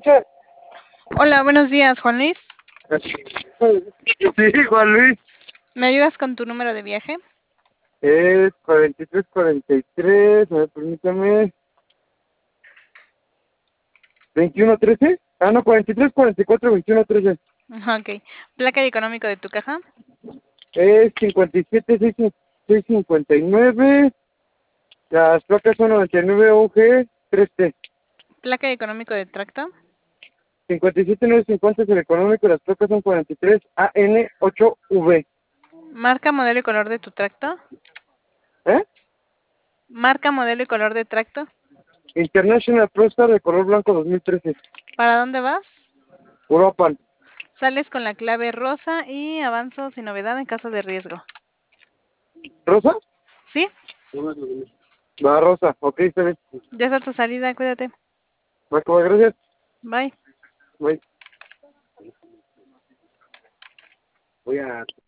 escucha? Hola, buenos días, Juan Luis. Sí, Juan Luis. ¿Me ayudas con tu número de viaje? Es 4343, a ver, permítame. 2113. Ah, no, 4344, 2113. Ajá, ok. ¿Placa y económico de tu caja? Es 57659. Las placas son 99 UG 3T. ¿Placa y económico de tracto? 57950 es el económico, las placas son 43 AN8V. ¿Marca, modelo y color de tu tracto? ¿Eh? ¿Marca, modelo y color de tracto? International ProStar de color blanco 2013. ¿Para dónde vas? Uruapan. Sales con la clave rosa y avanzo sin novedad en caso de riesgo. ¿Rosa? ¿Sí? Va, Rosa. Ok, está bien. Ya está tu salida, cuídate. Va, gracias. Bye. Bye. Voy a